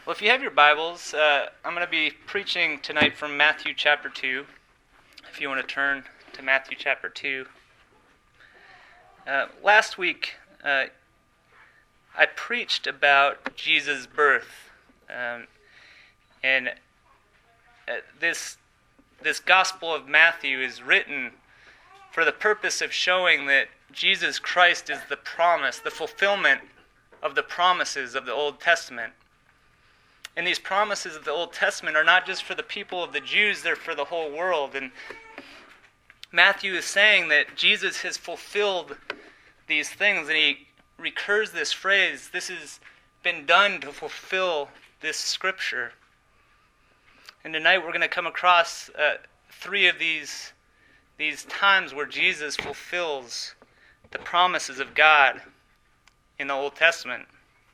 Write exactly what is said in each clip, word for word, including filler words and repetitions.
Well, if you have your Bibles, uh, I'm going to be preaching tonight from Matthew chapter two. If you want to turn to Matthew chapter two. Uh, last week, uh, I preached about Jesus' birth. Um, and uh, this, this Gospel of Matthew is written for the purpose of showing that Jesus Christ is the promise, the fulfillment of the promises of the Old Testament. And these promises of the Old Testament are not just for the people of the Jews, they're for the whole world. And Matthew is saying that Jesus has fulfilled these things, and he recurs this phrase, this has been done to fulfill this scripture. And tonight we're going to come across uh, three of these, these times where Jesus fulfills the promises of God in the Old Testament.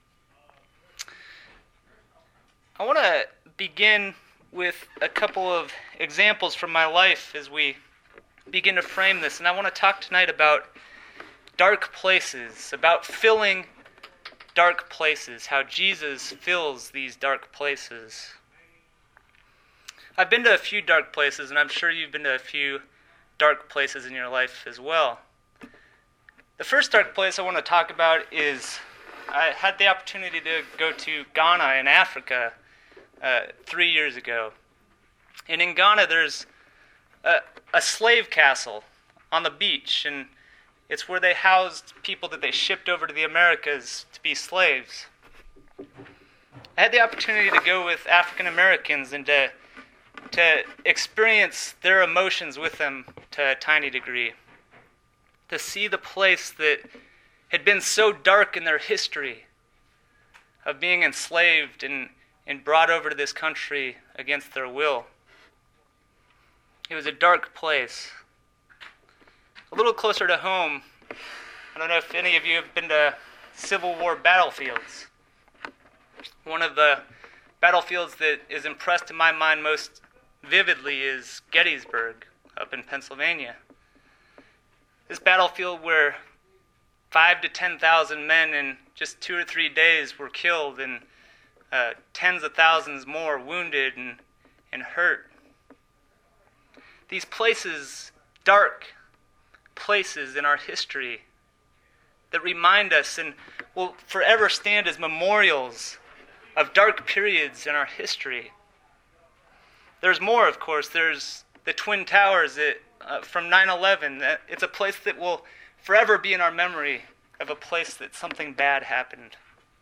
I want to begin with a couple of examples from my life as we begin to frame this. And I want to talk tonight about dark places, about filling dark places, how Jesus fills these dark places. I've been to a few dark places, and I'm sure you've been to a few dark places in your life as well. The first dark place I want to talk about is I had the opportunity to go to Ghana in Africa Uh, three years ago. And in Ghana there's a, a slave castle on the beach, and it's where they housed people that they shipped over to the Americas to be slaves. I had the opportunity to go with African Americans and to, to experience their emotions with them to a tiny degree. To see the place that had been so dark in their history of being enslaved and and brought over to this country against their will. It was a dark place. A little closer to home, I don't know if any of you have been to Civil War battlefields. One of the battlefields that is impressed in my mind most vividly is Gettysburg up in Pennsylvania. This battlefield where five to ten thousand men in just two or three days were killed, and Uh, tens of thousands more wounded and, and hurt. These places, dark places in our history that remind us and will forever stand as memorials of dark periods in our history. There's more, of course. There's the Twin Towers that, uh, from nine eleven. It's a place that will forever be in our memory of a place that something bad happened.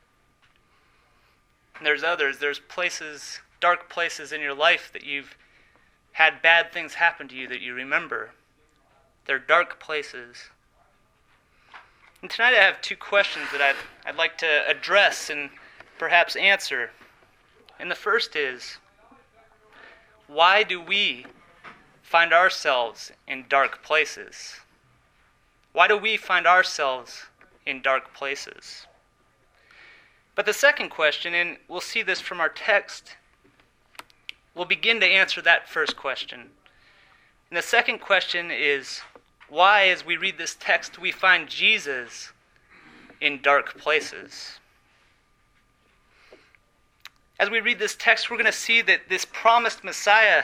And there's others. There's places, dark places in your life that you've had bad things happen to you that you remember. They're dark places. And tonight I have two questions that I'd, I'd like to address and perhaps answer. And the first is, why do we find ourselves in dark places? Why do we find ourselves in dark places? But the second question, and we'll see this from our text, we'll begin to answer that first question. And the second question is, why, as we read this text, we find Jesus in dark places? As we read this text, we're going to see that this promised Messiah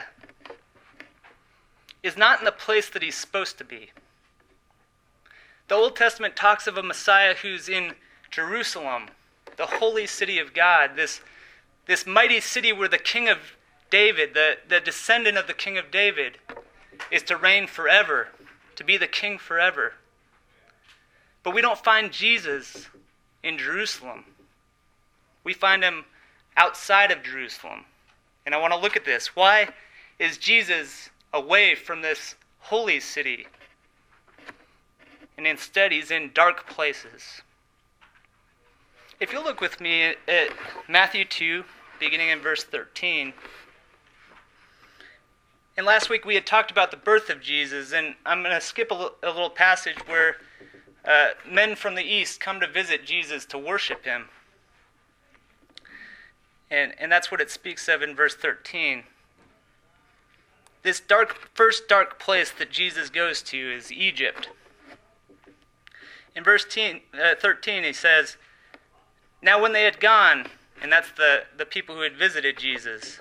is not in the place that he's supposed to be. The Old Testament talks of a Messiah who's in Jerusalem, the holy city of God, this, this mighty city where the King of David, the, the descendant of the King of David, is to reign forever, to be the king forever. But we don't find Jesus in Jerusalem. We find him outside of Jerusalem. And I want to look at this. Why is Jesus away from this holy city? And instead he's in dark places. If you look with me at Matthew two, beginning in verse thirteen. And last week we had talked about the birth of Jesus, and I'm going to skip a, l- a little passage where uh, men from the east come to visit Jesus to worship him. And, and that's what it speaks of in verse thirteen. This dark, first dark place that Jesus goes to is Egypt. In verse thirteen he says, Now when they had gone, And that's the, the people who had visited Jesus.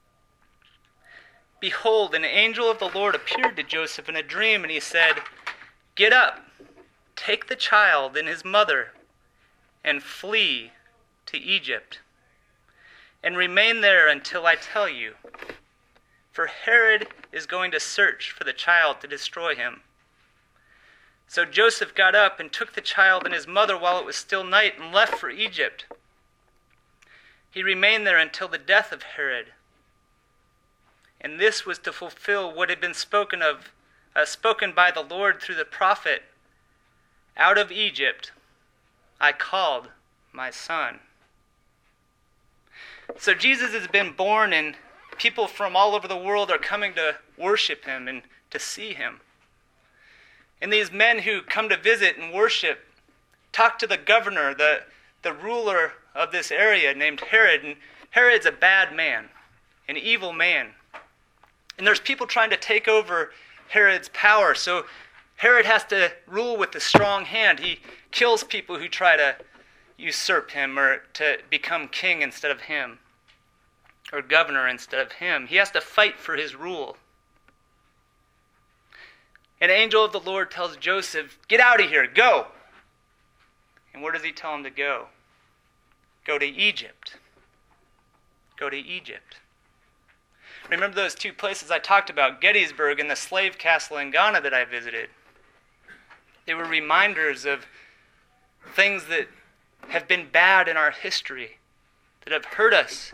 Behold, an angel of the Lord appeared to Joseph in a dream, and he said, "Get up, take the child and his mother, and flee to Egypt, and remain there until I tell you. For Herod is going to search for the child to destroy him." So Joseph got up and took the child and his mother while it was still night and left for Egypt. He remained there until the death of Herod. And this was to fulfill what had been spoken of, uh, spoken by the Lord through the prophet, "Out of Egypt I called my son." So Jesus has been born, and people from all over the world are coming to worship him and to see him. And these men who come to visit and worship talk to the governor, the, the ruler of this area named Herod. And Herod's a bad man, an evil man. And there's people trying to take over Herod's power. So Herod has to rule with a strong hand. He kills people who try to usurp him or to become king instead of him, or governor instead of him. He has to fight for his rule. An angel of the Lord tells Joseph, "Get out of here, go." And where does he tell him to go? Go to Egypt. Go to Egypt. Remember those two places I talked about, Gettysburg and the slave castle in Ghana that I visited? They were reminders of things that have been bad in our history, that have hurt us.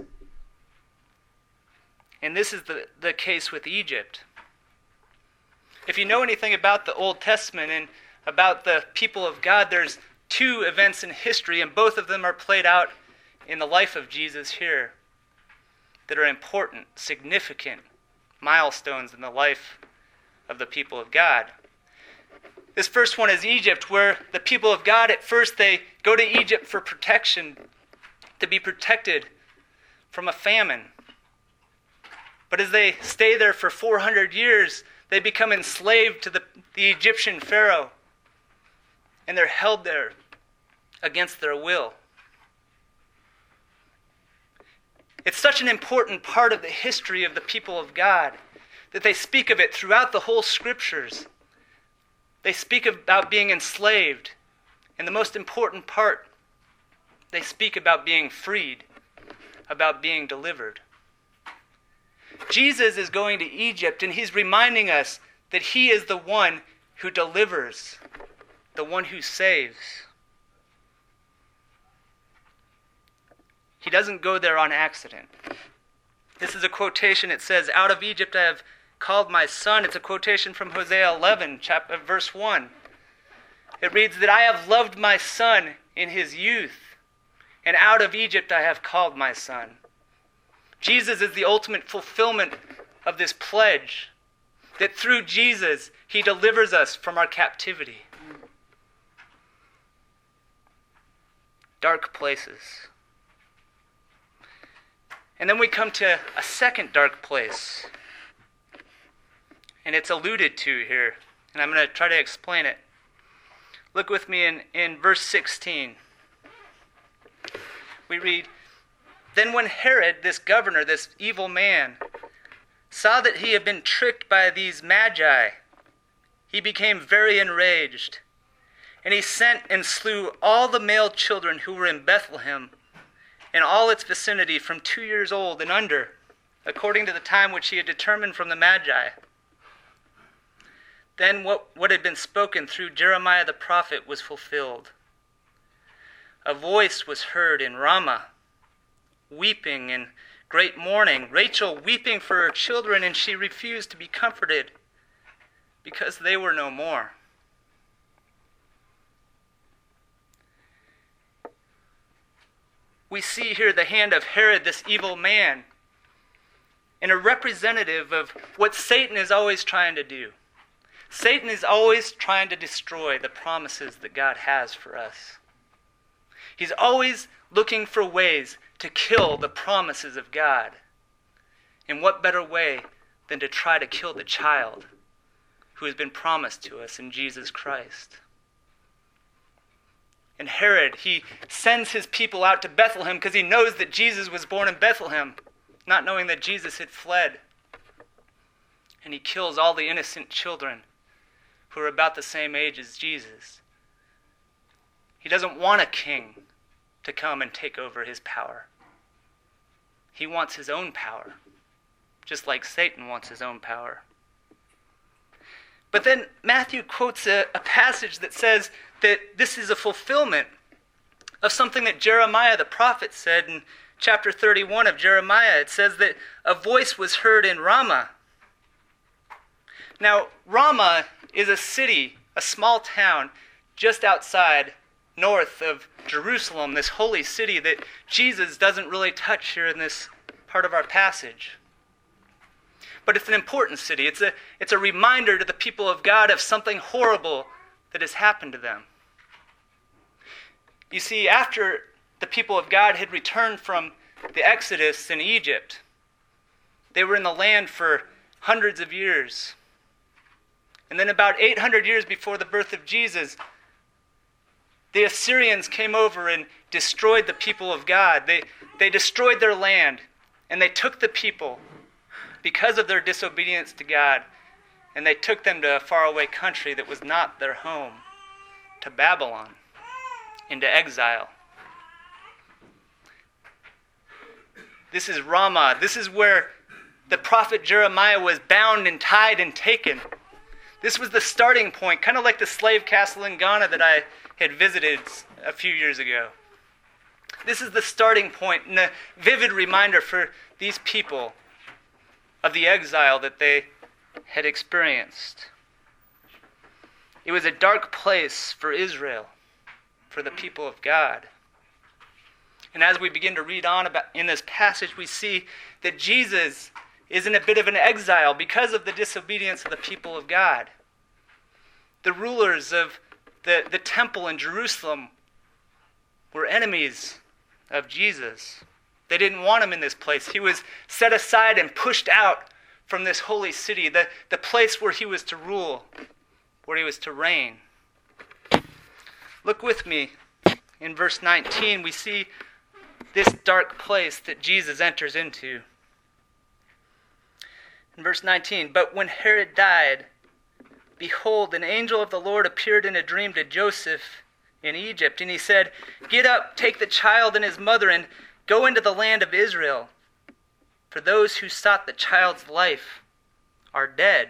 And this is the, the case with Egypt. If you know anything about the Old Testament and about the people of God, there's two events in history, and both of them are played out in the life of Jesus here, that are important, significant milestones in the life of the people of God. This first one is Egypt, where the people of God, at first they go to Egypt for protection, to be protected from a famine. But as they stay there for four hundred years, they become enslaved to the, the Egyptian Pharaoh, and they're held there against their will. It's such an important part of the history of the people of God that they speak of it throughout the whole scriptures. They speak about being enslaved, and the most important part, they speak about being freed, about being delivered. Jesus is going to Egypt, and he's reminding us that he is the one who delivers, the one who saves. He doesn't go there on accident. This is a quotation. It says, "Out of Egypt I have called my son." It's a quotation from Hosea eleven, chapter, verse one. It reads that I have loved my son in his youth, and out of Egypt I have called my son. Jesus is the ultimate fulfillment of this pledge, that through Jesus, he delivers us from our captivity. Dark places. And then we come to a second dark place. And it's alluded to here. And I'm going to try to explain it. Look with me in, in verse sixteen. We read, "Then when Herod, this governor, this evil man, saw that he had been tricked by these magi, he became very enraged. And he sent and slew all the male children who were in Bethlehem and all its vicinity from two years old and under, according to the time which he had determined from the magi. Then what, what had been spoken through Jeremiah the prophet was fulfilled. A voice was heard in Ramah, weeping and great mourning, Rachel weeping for her children, and she refused to be comforted because they were no more." We see here the hand of Herod, this evil man, and a representative of what Satan is always trying to do. Satan is always trying to destroy the promises that God has for us. He's always looking for ways to kill the promises of God. And what better way than to try to kill the child who has been promised to us in Jesus Christ? And Herod, he sends his people out to Bethlehem because he knows that Jesus was born in Bethlehem, not knowing that Jesus had fled. And he kills all the innocent children who are about the same age as Jesus. He doesn't want a king to come and take over his power. He wants his own power, just like Satan wants his own power. But then Matthew quotes a, a passage that says that this is a fulfillment of something that Jeremiah the prophet said in chapter thirty-one of Jeremiah. It says that a voice was heard in Ramah. Now, Ramah is a city, a small town, just outside, north of Jerusalem, this holy city that Jesus doesn't really touch here in this part of our passage. But it's an important city. It's a, it's a reminder to the people of God of something horrible that has happened to them. You see, after the people of God had returned from the Exodus in Egypt, they were in the land for hundreds of years. And then about eight hundred years before the birth of Jesus, the Assyrians came over and destroyed the people of God. They, they destroyed their land, and they took the people because of their disobedience to God, and they took them to a faraway country that was not their home, to Babylon, into exile. This is Ramah. This is where the prophet Jeremiah was bound and tied and taken. This was the starting point, kind of like the slave castle in Ghana that I had visited a few years ago. This is the starting point and a vivid reminder for these people of the exile that they had experienced. It was a dark place for Israel, for the people of God. And as we begin to read on about in this passage, we see that Jesus is in a bit of an exile because of the disobedience of the people of God. The rulers of the, the temple in Jerusalem were enemies of Jesus. They didn't want him in this place. He was set aside and pushed out from this holy city, the, the place where he was to rule, where he was to reign. Look with me in verse nineteen. We see this dark place that Jesus enters into. In verse nineteen, but when Herod died, behold, an angel of the Lord appeared in a dream to Joseph in Egypt, and he said, get up, take the child and his mother, and go into the land of Israel, for those who sought the child's life are dead.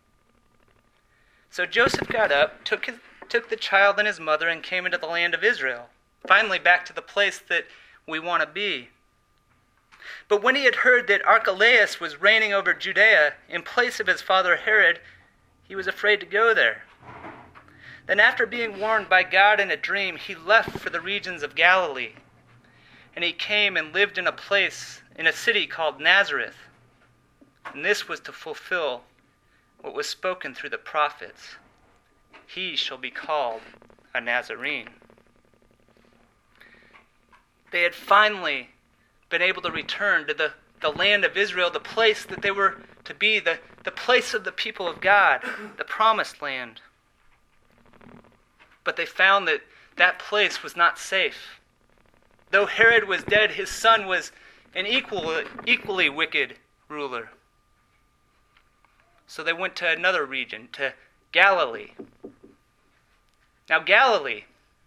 So Joseph got up, took his, took the child and his mother, and came into the land of Israel, finally back to the place that we want to be. But when he had heard that Archelaus was reigning over Judea in place of his father Herod, he was afraid to go there. Then after being warned by God in a dream, he left for the regions of Galilee. And he came and lived in a place, in a city called Nazareth. And this was to fulfill what was spoken through the prophets. He shall be called a Nazarene. They had finally been able to return to the, the land of Israel, the place that they were to be, the, the place of the people of God, the promised land. But they found that that place was not safe. Though Herod was dead, his son was an equal, equally wicked ruler. So they went to another region, to Galilee. Now Galilee,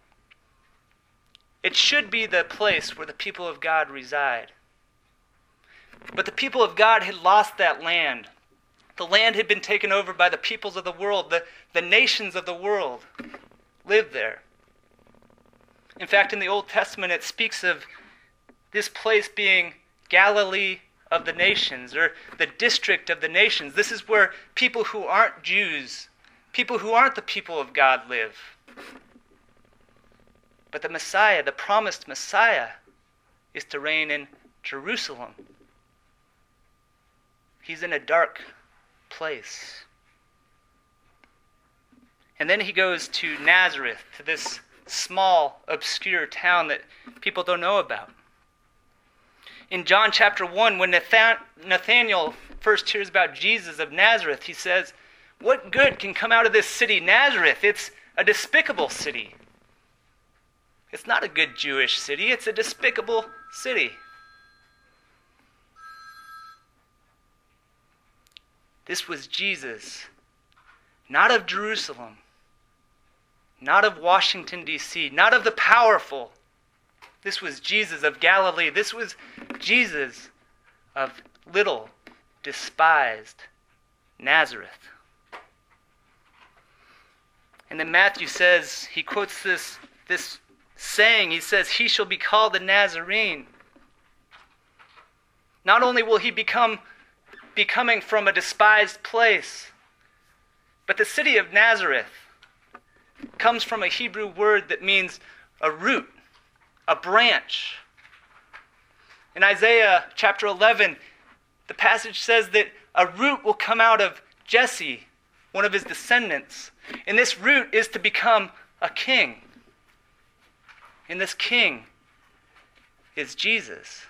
it should be the place where the people of God reside. But the people of God had lost that land. The land had been taken over by the peoples of the world. The, the nations of the world lived there. In fact, in the Old Testament, it speaks of this place being Galilee of the nations, or the district of the nations. This is where people who aren't Jews, people who aren't the people of God, live. But the Messiah, the promised Messiah, is to reign in Jerusalem. He's in a dark place. And then he goes to Nazareth, to this small, obscure town that people don't know about. In John chapter one, when Nathanael first hears about Jesus of Nazareth, he says, "What good can come out of this city, Nazareth? It's a despicable city." It's not a good Jewish city. It's a despicable city. This was Jesus, not of Jerusalem, not of Washington, D C, not of the powerful. This was Jesus of Galilee. This was Jesus of little, despised Nazareth. And then Matthew says, he quotes this, this saying, he says, he shall be called a Nazarene. Not only will he become be coming from a despised place, but the city of Nazareth comes from a Hebrew word that means a root, a branch. In Isaiah chapter eleven, the passage says that a root will come out of Jesse, one of his descendants. And this root is to become a king. And this king is Jesus.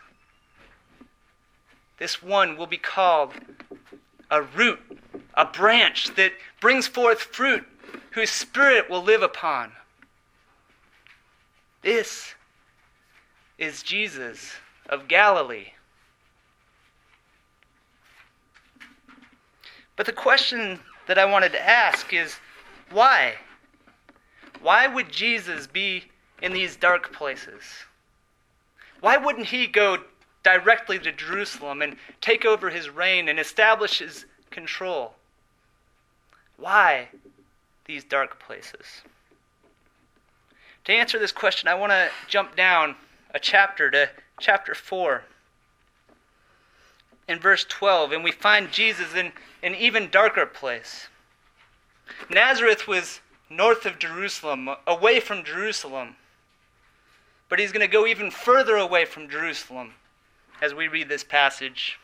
This one will be called a root, a branch that brings forth fruit, whose spirit will live upon. This is Jesus of Galilee. But the question that I wanted to ask is, why? Why would Jesus be in these dark places? Why wouldn't he go directly to Jerusalem and take over his reign and establish his control? Why these dark places? To answer this question, I want to jump down a chapter to chapter four. In verse twelve, and we find Jesus in an even darker place. Nazareth was north of Jerusalem, away from Jerusalem. But he's going to go even further away from Jerusalem as we read this passage.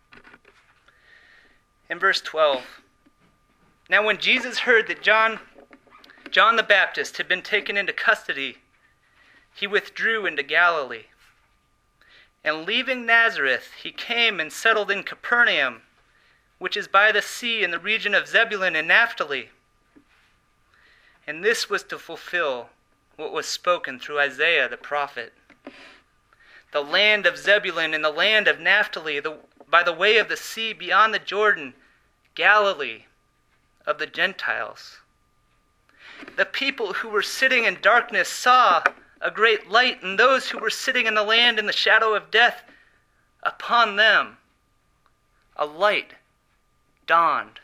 In verse twelve, now when Jesus heard that John, John the Baptist had been taken into custody, he withdrew into Galilee. And leaving Nazareth, he came and settled in Capernaum, which is by the sea in the region of Zebulun and Naphtali. And this was to fulfill what was spoken through Isaiah the prophet. The land of Zebulun and the land of Naphtali, the, by the way of the sea beyond the Jordan, Galilee of the Gentiles. The people who were sitting in darkness saw a great light, and those who were sitting in the land in the shadow of death, upon them a light dawned.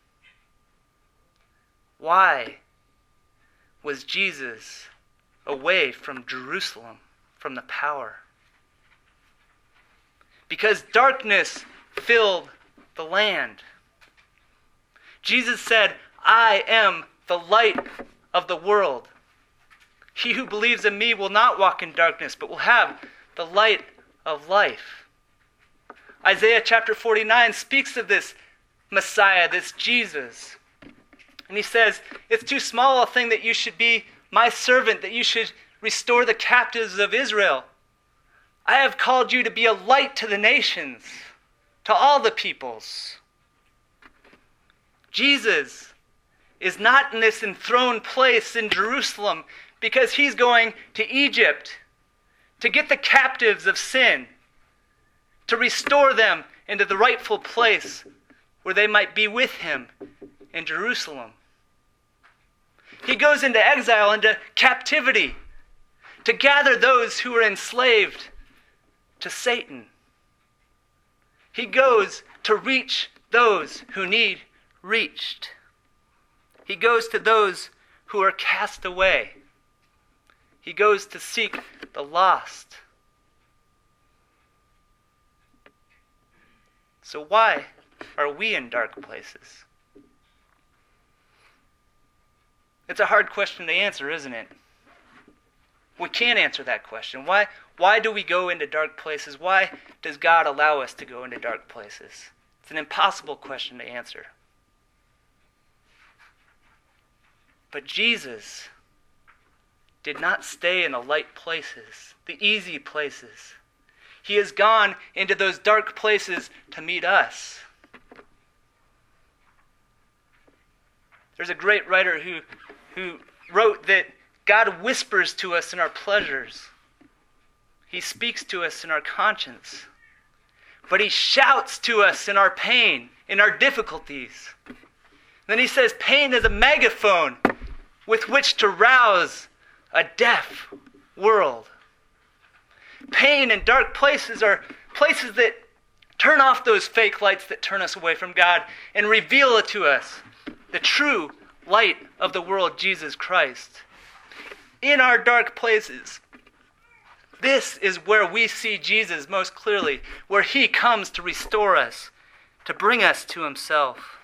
Why was Jesus away from Jerusalem, from the power? Because darkness filled the land. Jesus said, I am the light of the world. He who believes in me will not walk in darkness, but will have the light of life. Isaiah chapter forty-nine speaks of this Messiah, this Jesus. And he says, it's too small a thing that you should be my servant, that you should restore the captives of Israel. I have called you to be a light to the nations, to all the peoples. Jesus is not in this enthroned place in Jerusalem because he's going to Egypt to get the captives of sin, to restore them into the rightful place where they might be with him in Jerusalem. He goes into exile, into captivity, to gather those who are enslaved to Satan. He goes to reach those who need reached. He goes to those who are cast away. He goes to seek the lost. So why are we in dark places? It's a hard question to answer, isn't it? We can't answer that question. Why, why do we go into dark places? Why does God allow us to go into dark places? It's an impossible question to answer. But Jesus did not stay in the light places, the easy places. He has gone into those dark places to meet us. There's a great writer who, who wrote that God whispers to us in our pleasures. He speaks to us in our conscience. But he shouts to us in our pain, in our difficulties. Then he says pain is a megaphone with which to rouse a deaf world. Pain and dark places are places that turn off those fake lights that turn us away from God and reveal it to us, the true light of the world, Jesus Christ. In our dark places, this is where we see Jesus most clearly, where he comes to restore us, to bring us to himself.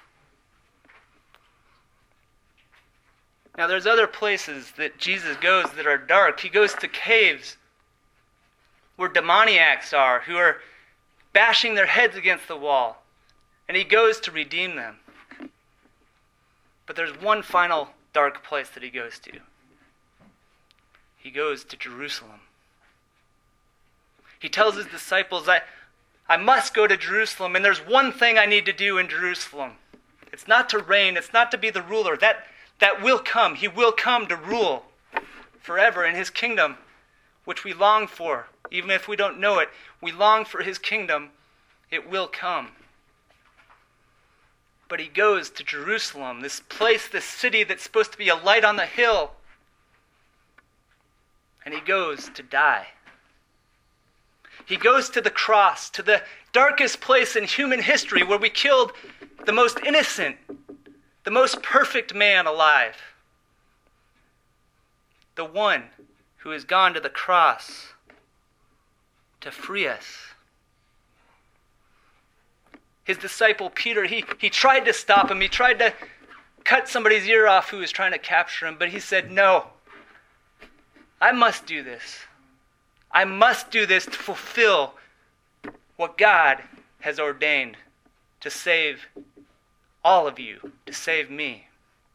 Now there's other places that Jesus goes that are dark. He goes to caves where demoniacs are, who are bashing their heads against the wall. And he goes to redeem them. But there's one final dark place that he goes to. He goes to Jerusalem. He tells his disciples, I, I must go to Jerusalem, and there's one thing I need to do in Jerusalem. It's not to reign, it's not to be the ruler. That, that will come. He will come to rule forever in his kingdom, which we long for. Even if we don't know it, we long for his kingdom. It will come. But he goes to Jerusalem, this place, this city that's supposed to be a light on the hill. And he goes to die. He goes to the cross, to the darkest place in human history where we killed the most innocent, the most perfect man alive. The one who has gone to the cross to free us. His disciple Peter, he, he tried to stop him. He tried to cut somebody's ear off who was trying to capture him, but he said, no, I must do this. I must do this to fulfill what God has ordained to save all of you, to save me.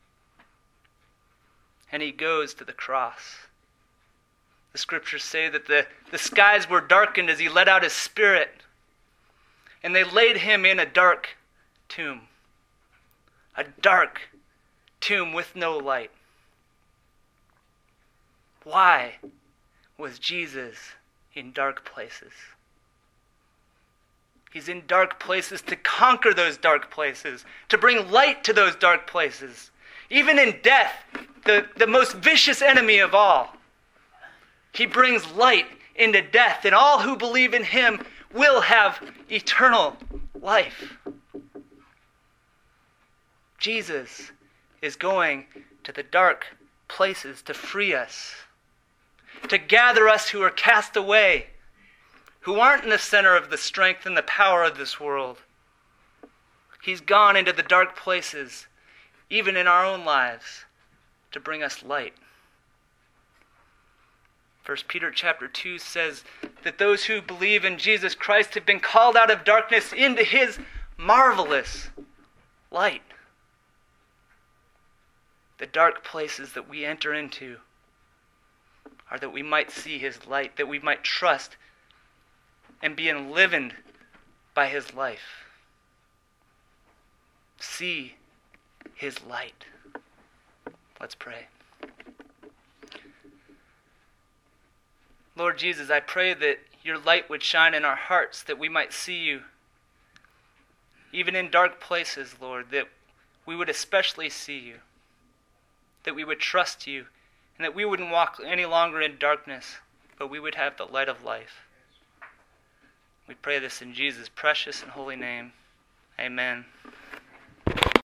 And he goes to the cross. The scriptures say that the, the skies were darkened as he let out his spirit. And they laid him in a dark tomb. A dark tomb with no light. Why was Jesus in dark places? He's in dark places to conquer those dark places, to bring light to those dark places. Even in death, the, the most vicious enemy of all, he brings light into death, and all who believe in him will have eternal life. Jesus is going to the dark places to free us, to gather us who are cast away, who aren't in the center of the strength and the power of this world. He's gone into the dark places, even in our own lives, to bring us light. First Peter chapter two says that those who believe in Jesus Christ have been called out of darkness into his marvelous light. The dark places that we enter into are that we might see his light, that we might trust and be enlivened by his life. See his light. Let's pray. Lord Jesus, I pray that your light would shine in our hearts, that we might see you. Even in dark places, Lord, that we would especially see you. That we would trust you, and that we wouldn't walk any longer in darkness, but we would have the light of life. We pray this in Jesus' precious and holy name. Amen.